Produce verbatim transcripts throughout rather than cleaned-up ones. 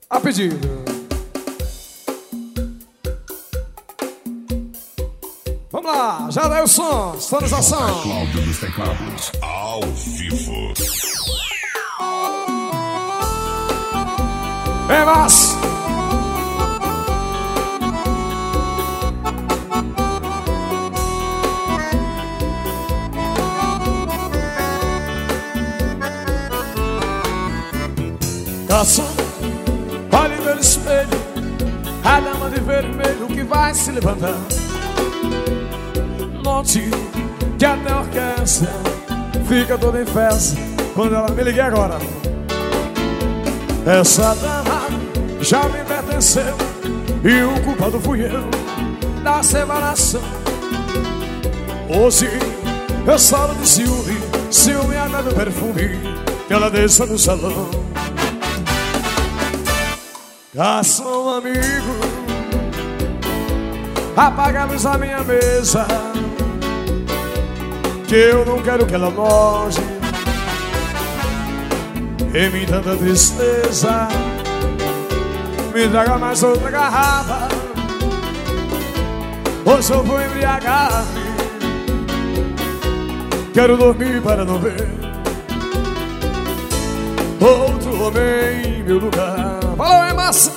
A pedido. Vamos lá, já dá o som, sonorização. Cláudio dos Teclados, ao vivo. Vem, mas garçom, olhe pelo espelho, a dama de vermelho que vai se levantar. Note que até a orquestra fica toda em festa quando ela me liga agora. Essa dama já me pertenceu e o culpado fui eu da separação. Hoje eu solo de ciúme, ciúme até do perfume que ela deixa no salão. Garçom amigo, apaga a luz da minha mesa, que eu não quero que ela note em mim tanta tristeza. Me traga mais outra garrafa, hoje eu vou embriagar-me. Quero dormir para não ver outro homem em meu lugar. Falou, é massa!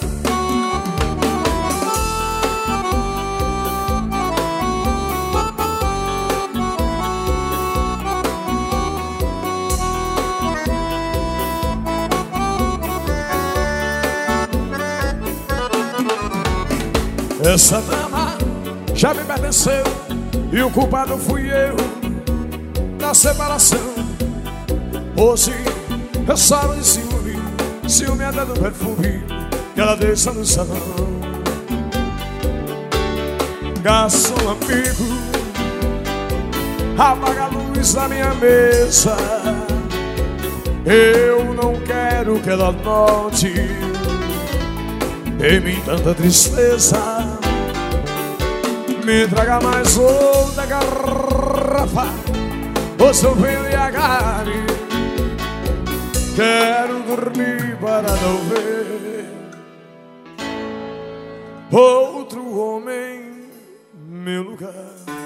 Essa dama já me pertenceu e o culpado fui eu da separação. Hoje eu solo de ciúme, ciúme até do perfume que ela deixa no salão. Garçom amigo, apaga a luz da minha mesa, eu não quero que ela note em mim tanta tristeza. Me traga mais outra garrafa, hoje eu venho embriagar-me. Quero dormir para não ver outro homem em meu lugar.